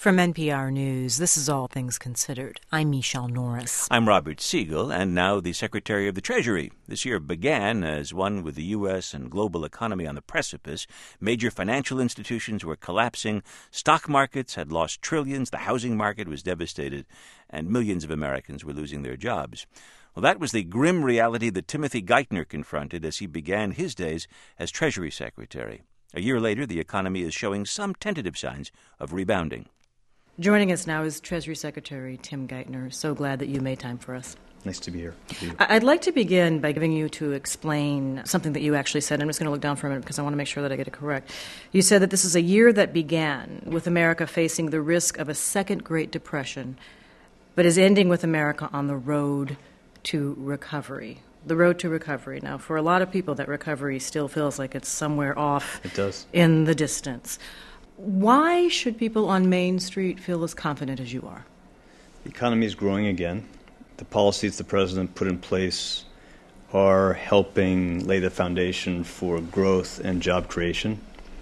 From NPR News, this is All Things Considered. I'm Michelle Norris. I'm Robert Siegel, and now the Secretary of the Treasury. This year began as one with the U.S. and global economy on the precipice. Major financial institutions were collapsing. Stock markets had lost trillions. The housing market was devastated, and millions of Americans were losing their jobs. Well, that was the grim reality that Timothy Geithner confronted as he began his days as Treasury Secretary. A year later, the economy is showing some tentative signs of rebounding. Joining us now is Treasury Secretary Tim Geithner. So glad that you made time for us. Nice to be here. I'd like to begin by giving you to explain something that you actually said. I'm just going to look down for a minute because I want to make sure that I get it correct. You said that this is a year that began with America facing the risk of a second Great Depression, but is ending with America on the road to recovery. The road to recovery. Now, for a lot of people, that recovery still feels like it's somewhere off in the distance. Why should people on Main Street feel as confident as you are? The economy is growing again. The policies the president put in place are helping lay the foundation for growth and job creation.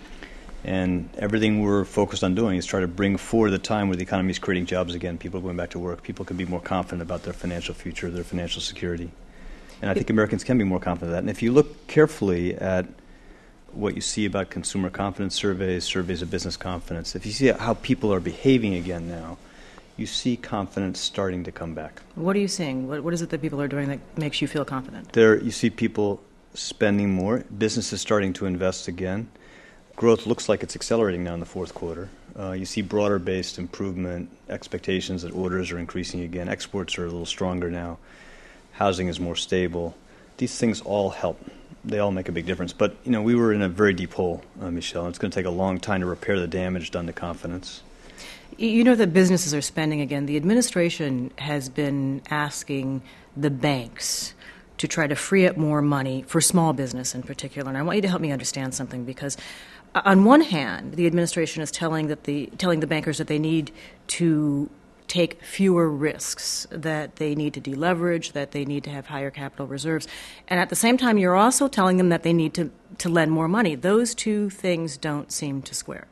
And everything we're focused on doing is try to bring forward the time where the economy is creating jobs again. People are going back to work. People can be more confident about their financial future, their financial security. And I think Americans can be more confident of that. And if you look carefully at what you see about consumer confidence surveys, surveys of business confidence, if you see how people are behaving again now, you see confidence starting to come back. What are you seeing? What is it that people are doing that makes you feel confident? You see people spending more, businesses starting to invest again. Growth looks like it's accelerating now in the fourth quarter. You see broader-based improvement, expectations that orders are increasing again. Exports are a little stronger now. Housing is more stable. These things all help. They all make a big difference. But, we were in a very deep hole, Michelle. It's going to take a long time to repair the damage done to confidence. You know that businesses are spending again. The administration has been asking the banks to try to free up more money for small business in particular. And I want you to help me understand something, because on one hand, the administration is telling the bankers that they need to take fewer risks, that they need to deleverage, that they need to have higher capital reserves. And at the same time, you're also telling them that they need to lend more money. Those two things don't seem to square.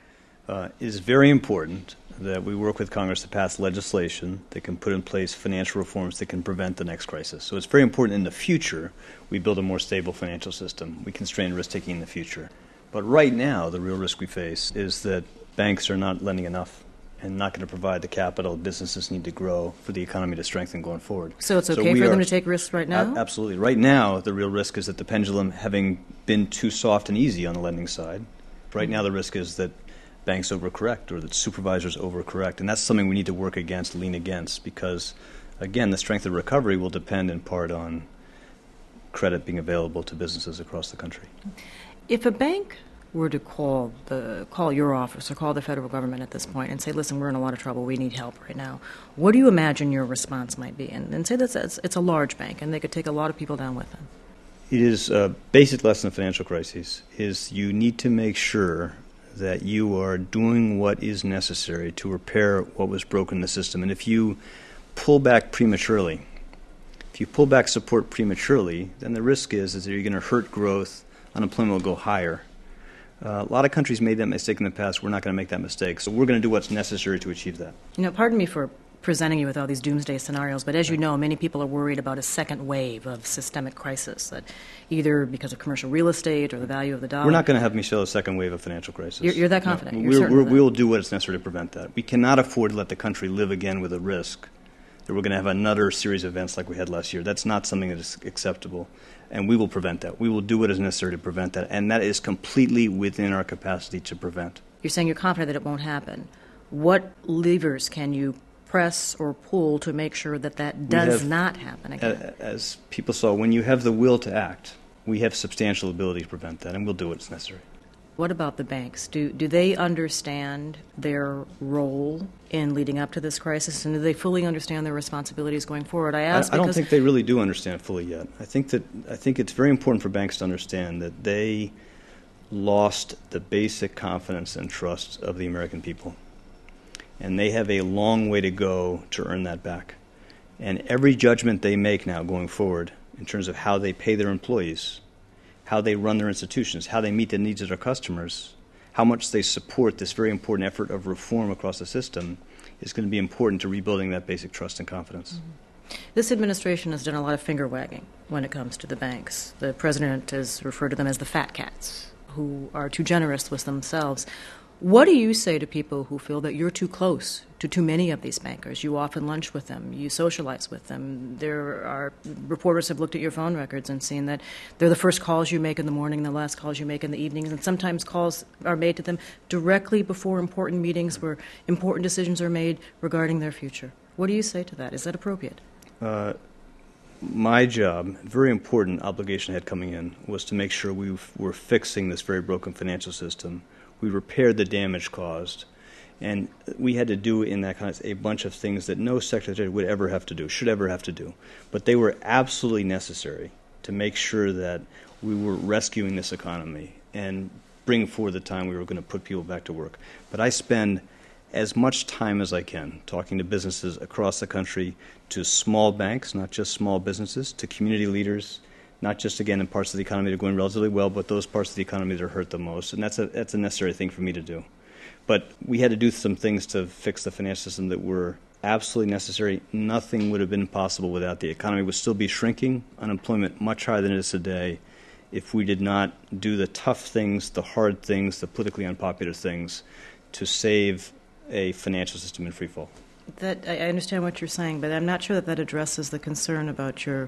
It is very important that we work with Congress to pass legislation that can put in place financial reforms that can prevent the next crisis. So it's very important in the future we build a more stable financial system. We constrain risk-taking in the future. But right now, the real risk we face is that banks are not lending enough and not going to provide the capital businesses need to grow for the economy to strengthen going forward. So it's okay for them to take risks right now? Absolutely. Right now, the real risk is that the pendulum, having been too soft and easy on the lending side, right now the risk is that banks overcorrect or that supervisors overcorrect. And that's something we need to work against, lean against, because, again, the strength of recovery will depend in part on credit being available to businesses across the country. If a bank were to call your office or call the federal government at this point and say, listen, we're in a lot of trouble, we need help right now, what do you imagine your response might be? And say that it's a large bank and they could take a lot of people down with them. It is a basic lesson of financial crises is you need to make sure that you are doing what is necessary to repair what was broken in the system. And if you pull back prematurely, if you pull back support prematurely, then the risk is that you're going to hurt growth, unemployment will go higher. A lot of countries made that mistake in the past. We're not going to make that mistake. So we're going to do what's necessary to achieve that. Pardon me for presenting you with all these doomsday scenarios, but as you know, many people are worried about a second wave of systemic crisis, that either because of commercial real estate or the value of the dollar. We're not going to have, Michelle, a second wave of financial crisis. You're that confident? No, we'll do what is necessary to prevent that. We cannot afford to let the country live again with a risk that we're going to have another series of events like we had last year. That's not something that is acceptable. And we will prevent that. We will do what is necessary to prevent that. And that is completely within our capacity to prevent. You're saying you're confident that it won't happen. What levers can you press or pull to make sure that does not happen again? As people saw, when you have the will to act, we have substantial ability to prevent that, and we'll do what's necessary. What about the banks? Do they understand their role in leading up to this crisis, and do they fully understand their responsibilities going forward? I don't think they really do understand it fully yet. I think it's very important for banks to understand that they lost the basic confidence and trust of the American people, and they have a long way to go to earn that back. And every judgment they make now going forward in terms of how they pay their employees, how they run their institutions, how they meet the needs of their customers, how much they support this very important effort of reform across the system is going to be important to rebuilding that basic trust and confidence. Mm-hmm. This administration has done a lot of finger wagging when it comes to the banks. The president has referred to them as the fat cats, who are too generous with themselves. What do you say to people who feel that you're too close to too many of these bankers? You often lunch with them, you socialize with them. There are reporters have looked at your phone records and seen that they're the first calls you make in the morning, the last calls you make in the evenings, and sometimes calls are made to them directly before important meetings where important decisions are made regarding their future. What do you say to that? Is that appropriate? My job, very important obligation I had coming in, was to make sure we were fixing this very broken financial system. We repaired the damage caused, and we had to do in that kind of a bunch of things that no secretary would ever have to do, should ever have to do. But they were absolutely necessary to make sure that we were rescuing this economy and bring forward the time we were going to put people back to work. But I spend as much time as I can talking to businesses across the country, to small banks, not just small businesses, to community leaders, not just, again, in parts of the economy that are going relatively well, but those parts of the economy that are hurt the most. And that's a necessary thing for me to do. But we had to do some things to fix the financial system that were absolutely necessary. Nothing would have been possible without the economy would still be shrinking, unemployment much higher than it is today, if we did not do the tough things, the hard things, the politically unpopular things to save a financial system in free fall. That I understand what you're saying, but I'm not sure that addresses the concern about your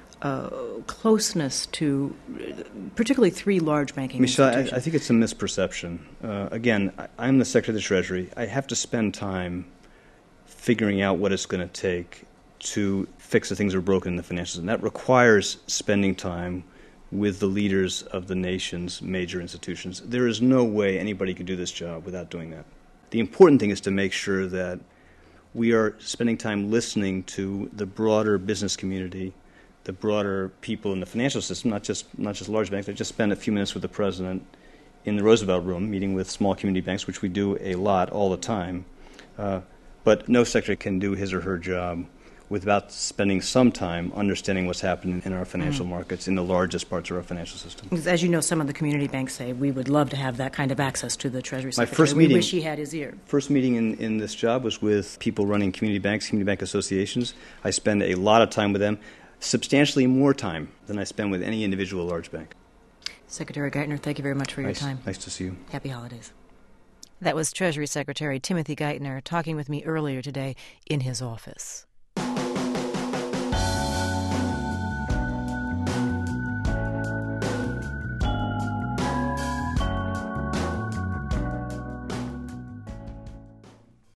closeness to particularly three large banking institutions. I think it's a misperception. Again, I'm the Secretary of the Treasury. I have to spend time figuring out what it's going to take to fix the things that are broken in the financial system. That requires spending time with the leaders of the nation's major institutions. There is no way anybody could do this job without doing that. The important thing is to make sure that we are spending time listening to the broader business community, the broader people in the financial system, not just large banks. I just spent a few minutes with the president in the Roosevelt Room meeting with small community banks, which we do a lot all the time. But no secretary can do his or her job without spending some time understanding what's happening in our financial markets in the largest parts of our financial system. Because as you know, some of the community banks say, we would love to have that kind of access to the Treasury Secretary. My first meeting, we wish he had his ear. First meeting in this job was with people running community banks, community bank associations. I spend a lot of time with them, substantially more time than I spend with any individual large bank. Secretary Geithner, thank you very much for your time. Nice to see you. Happy holidays. That was Treasury Secretary Timothy Geithner talking with me earlier today in his office.